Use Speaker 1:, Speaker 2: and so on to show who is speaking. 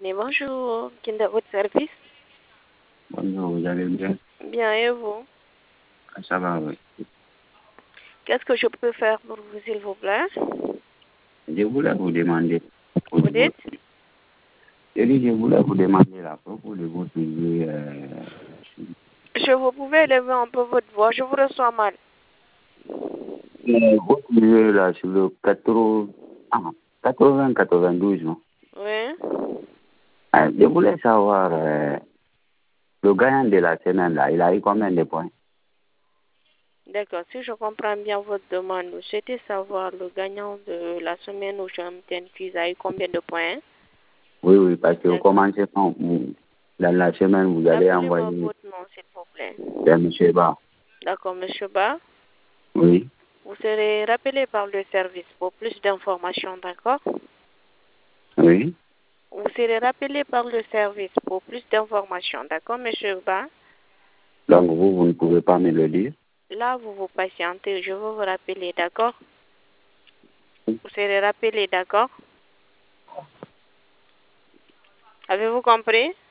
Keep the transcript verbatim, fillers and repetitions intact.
Speaker 1: Sydney, bonjour. Quel est votre service?
Speaker 2: Bonjour, vous allez bien?
Speaker 1: Bien, et vous?
Speaker 2: Ça va, oui.
Speaker 1: Qu'est-ce que je peux faire pour vous, s'il vous plaît?
Speaker 2: Je voulais vous demander.
Speaker 1: Vous dites?
Speaker 2: Je dis, je voulais vous demander à propos de votre jeu. Euh,
Speaker 1: Je vous pouvez élever un peu votre voix, je vous reçois mal.
Speaker 2: euh, votre jeu là sur le quatre-vingts, ah, quatre-vingts quatre-vingt-douze, non?
Speaker 1: Oui.
Speaker 2: Euh, je voulais savoir, euh, le gagnant de la semaine là, il a eu combien de points?
Speaker 1: D'accord, si je comprends bien votre demande, vous souhaitez savoir le gagnant de la semaine où Jonathan Quiz a eu combien de points?
Speaker 2: Oui, oui, parce que au
Speaker 1: D'accord.
Speaker 2: commencement, vous- dans la semaine, vous allez
Speaker 1: Rappelez-moi
Speaker 2: envoyer
Speaker 1: votre nom, s'il vous plaît.
Speaker 2: c'est monsieur Ba.
Speaker 1: D'accord, monsieur Ba.
Speaker 2: Oui,
Speaker 1: Vous serez rappelé par le service pour plus d'informations, d'accord?
Speaker 2: oui.
Speaker 1: Vous serez rappelé par le service pour plus d'informations, d'accord, monsieur Ba?
Speaker 2: Donc vous, vous ne pouvez pas me le dire?
Speaker 1: Là, vous vous patientez, je vais vous rappeler, d'accord? Vous serez rappelé, d'accord? Avez-vous compris?